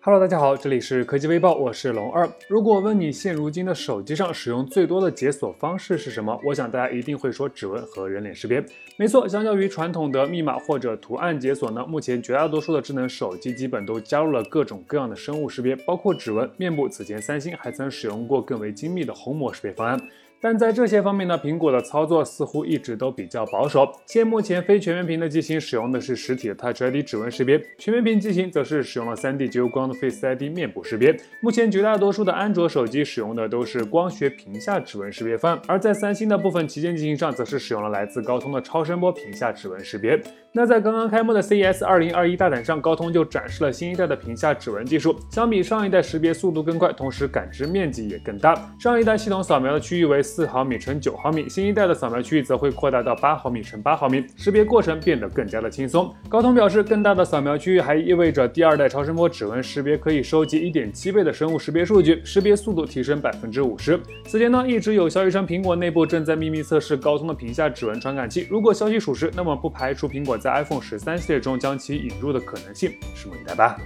Hello， 大家好，这里是科技微报，我是龙二。如果问你现如今的手机上使用最多的解锁方式是什么，我想大家一定会说指纹和人脸识别。没错，相较于传统的密码或者图案解锁呢，目前绝大多数的智能手机基本都加入了各种各样的生物识别，包括指纹、面部。此前三星还曾使用过更为精密的虹膜识别方案。但在这些方面呢，苹果的操作似乎一直都比较保守。现目前非全面屏的机型使用的是实体的 Touch ID 指纹识别，全面屏机型则是使用了 3D 极光的 Face ID 面部识别。目前绝大多数的安卓手机使用的都是光学屏下指纹识别方案，而在三星的部分旗舰机型上，则是使用了来自高通的超声波屏下指纹识别。那在刚刚开幕的 CES 2021大展上，高通就展示了新一代的屏下指纹技术，相比上一代识别速度更快，同时感知面积也更大。上一代系统扫描的区域为4毫米乘9毫米，新一代的扫描区域则会扩大到8毫米乘8毫米，识别过程变得更加的轻松。高通表示，更大的扫描区域还意味着第二代超声波指纹识别可以收集 1.7 倍的生物识别数据，识别速度提升 50%。此前呢，一直有消息称苹果内部正在秘密测试高通的屏下指纹传感器，如果消息属实，那么不排除苹果在 iPhone 13系列中将其引入的可能性，拭目以待吧。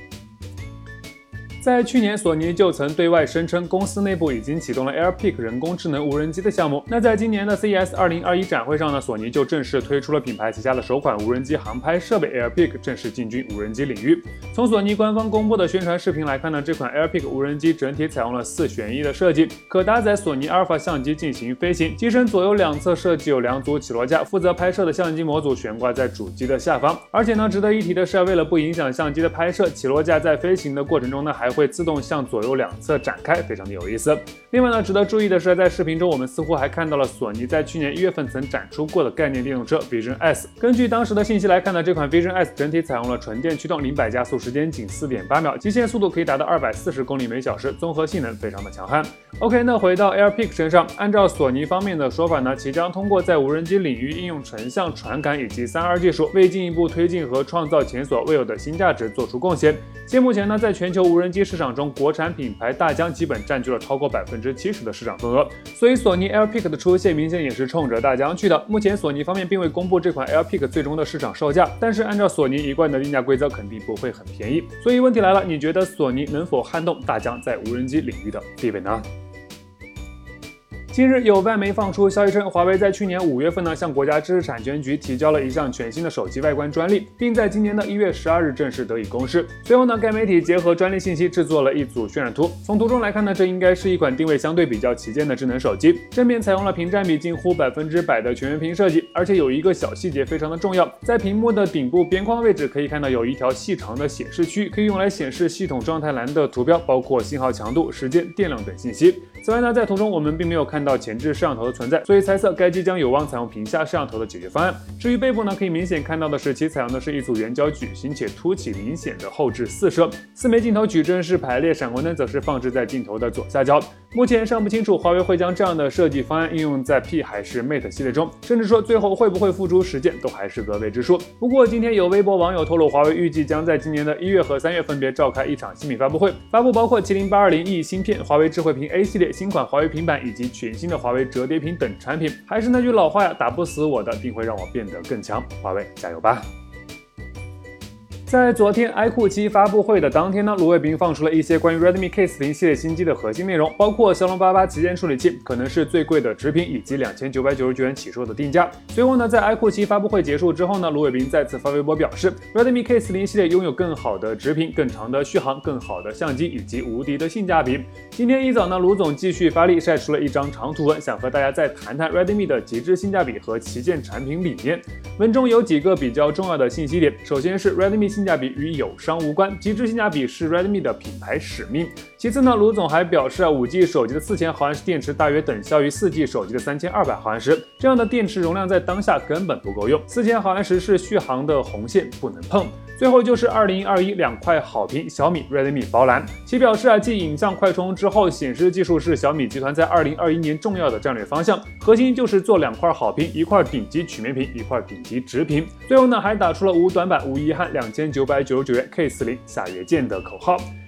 在去年，索尼就曾对外声称公司内部已经启动了 AirPic 人工智能无人机的项目。那在今年的 CES 2021展会上呢，索尼就正式推出了品牌旗下的首款无人机航拍设备 AirPic， 正式进军无人机领域。从索尼官方公布的宣传视频来看呢，这款 AirPic 无人机整体采用了4选1的设计，可搭载索尼 Alpha 相机进行飞行，机身左右两侧设计有2组起落架，负责拍摄的相机模组悬挂在主机的下方。而且呢，值得一提的是，为了不影响相机的拍摄，起落架在飞行的过程中呢，还会自动向左右两侧展开，非常的有意思。另外呢，值得注意的是，在视频中我们似乎还看到了索尼在去年1月份曾展出过的概念电动车 Vision S。根据当时的信息来看呢，这款 Vision S 整体采用了纯电驱动，0-100加速时间仅 4.8秒，极限速度可以达到240公里每小时，综合性能非常的强悍。OK， 那回到 AirPic 身上，按照索尼方面的说法呢，其将通过在无人机领域应用成像传感以及3R 技术，为进一步推进和创造前所未有的新价值做出贡献。现目前呢，在全球无人机市场中，国产品牌大疆基本占据了超过70%的市场份额，所以索尼 AirPic 的出现明显也是冲着大疆去的。目前索尼方面并未公布这款 AirPic 最终的市场售价，但是按照索尼一贯的定价规则，肯定不会很便宜。所以问题来了，你觉得索尼能否撼动大疆在无人机领域的地位呢？近日有外媒放出消息称，华为在去年5月份呢向国家知识产权局提交了一项全新的手机外观专利，并在今年的1月12日正式得以公示。随后呢，该媒体结合专利信息制作了一组渲染图。从图中来看呢，这应该是一款定位相对比较旗舰的智能手机。正面采用了屏占比近乎100%的全面屏设计，而且有一个小细节非常的重要，在屏幕的顶部边框位置可以看到有一条细长的显示区，可以用来显示系统状态栏的图标，包括信号强度、时间、电量等信息。此外呢，在图中我们并没有看到前置摄像头的存在，所以猜测该机将有望采用屏下摄像头的解决方案。至于背部呢，可以明显看到的是，其采用的是一组圆角矩形且凸起明显的后置4摄，4枚镜头矩阵式排列，闪光灯则是放置在镜头的左下角。目前尚不清楚华为会将这样的设计方案应用在 P 还是 Mate 系列中，甚至说最后会不会付诸实践，都还是个未知数。不过今天有微博网友透露，华为预计将在今年的1月和3月分别召开一场新品发布会，发布包括麒麟 820E 芯片、华为智慧屏 A 系列、新款华为平板以及全新的华为折叠屏等产品。还是那句老话呀，打不死我的，定会让我变得更强。华为加油吧！在昨天 iQOO 7发布会的当天呢，卢伟斌放出了一些关于 Redmi K40 系列新机的核心内容，包括骁龙88旗舰处理器可能是最贵的直屏，以及2999元起售的定价。随后呢，在 iQOO 7发布会结束之后呢，卢伟斌再次发微博表示 ，Redmi K40 系列拥有更好的直屏、更长的续航、更好的相机以及无敌的性价比。今天一早呢，卢总继续发力，晒出了一张长图文，想和大家再谈谈 Redmi 的极致性价比和旗舰产品理念。文中有几个比较重要的信息点，首先是 Redmi 性价比与友商无关，极致性价比是 Redmi 的品牌使命。其次呢，卢总还表示5G 手机的4000毫安时电池大约等效于4G 手机的3200毫安时，这样的电池容量在当下根本不够用，4000毫安时是续航的红线，不能碰。最后就是2021两块好评，小米 Redmi 包蓝。其表示继影像快充之后，显示技术是小米集团在2021年重要的战略方向，核心就是做2块好屏，一块顶级曲面屏，一块顶级直屏。最后呢，还打出了无短板、无遗憾，2999元 K40 下月见的口号。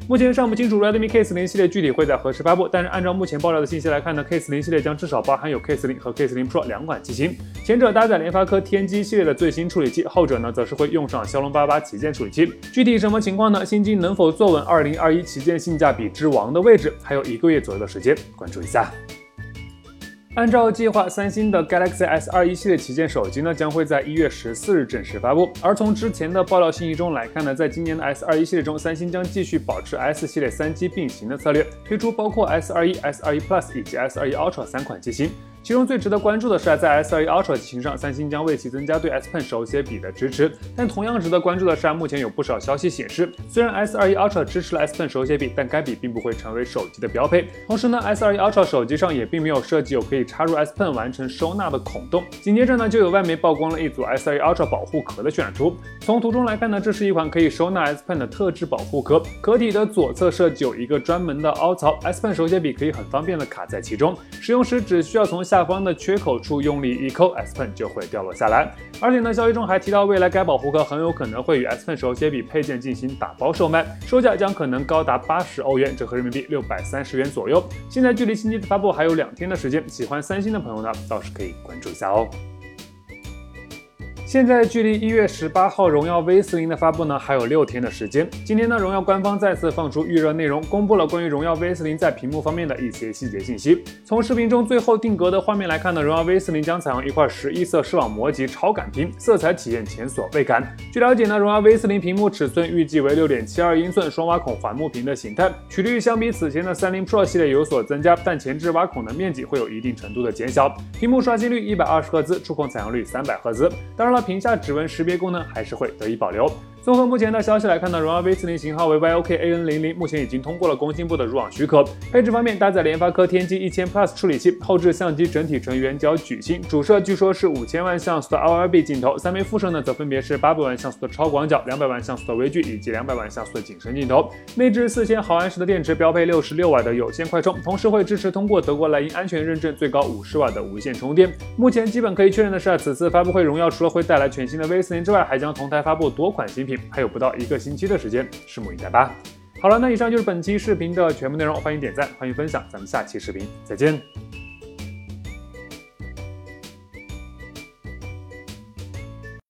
目前尚不清楚 Redmi K40 系列具体会在何时发布，但是按照目前爆料的信息来看呢 ，K40 系列将至少包含有 K40 和 K40 Pro 两款机型，前者搭载联发科天玑系列的最新处理器，后者呢则是会用上骁龙88旗舰处理器。具体什么情况呢？新机能否坐稳2021旗舰性价比之王的位置，还有1个月左右的时间，关注一下。按照计划，三星的 Galaxy S21 系列旗舰手机呢将会在1月14日正式发布。而从之前的爆料信息中来看呢，在今年的 S21 系列中，三星将继续保持 S 系列3机并行的策略，推出包括 S21、S21 Plus 以及 S21 Ultra 3款机型。其中最值得关注的是，在 S21 Ultra 机型上，三星将为其增加对 S Pen 手写笔的支持。但同样值得关注的是，目前有不少消息显示，虽然 S21 Ultra 支持了 S Pen 手写笔，但该笔并不会成为手机的标配。同时呢 ，S21 Ultra 手机上也并没有设计有可以插入 S Pen 完成收纳的孔洞。紧接着呢，就有外媒曝光了一组 S21 Ultra 保护壳的渲染图。从图中来看呢，这是一款可以收纳 S Pen 的特制保护壳，壳体的左侧设计有一个专门的凹槽 ，S Pen 手写笔可以很方便的卡在其中，使用时只需要从下方的缺口处用力一抠 ，S Pen 就会掉落下来。而且呢，消息中还提到，未来该保护壳很有可能会与 S Pen 手写笔配件进行打包售卖，售价将可能高达80欧元，折合人民币630元左右。现在距离新机的发布还有2天的时间，喜欢三星的朋友呢，倒是可以关注一下哦。现在距离1月18号荣耀 V40 的发布呢还有6天的时间。今天呢，荣耀官方再次放出预热内容，公布了关于荣耀 V40 在屏幕方面的一些细节信息。从视频中最后定格的画面来看呢，荣耀 V40 将采用一块11色视网膜级超感屏，色彩体验前所未感。据了解呢，荣耀 V40 屏幕尺寸预计为6.72英寸双挖孔环幕屏的形态，曲率相比此前的30 Pro 系列有所增加，但前置挖孔的面积会有一定程度的减小。屏幕刷新率120赫兹，触控采用率300赫兹。当然了，屏下指纹识别功能还是会得以保留。综合目前的消息来看呢，荣耀 V40 型号为 YOK-AN00， 目前已经通过了工信部的入网许可。配置方面，搭载联发科天玑1000 Plus 处理器，后置相机整体呈圆角矩形，主摄据说是5000万像素的 RRB 镜头，3枚副摄呢则分别是800万像素的超广角、200万像素的微距以及200万像素的景深镜头。内置4000毫安时的电池，标配66瓦的有线快充，同时会支持通过德国莱茵安全认证最高50瓦的无线充电。目前基本可以确认的是，此次发布会荣耀除了会带来全新的 V40 之外，还将同台发布多款新品，还有不到1个星期的时间，拭目以待吧。好了，那以上就是本期视频的全部内容，欢迎点赞，欢迎分享，咱们下期视频再见。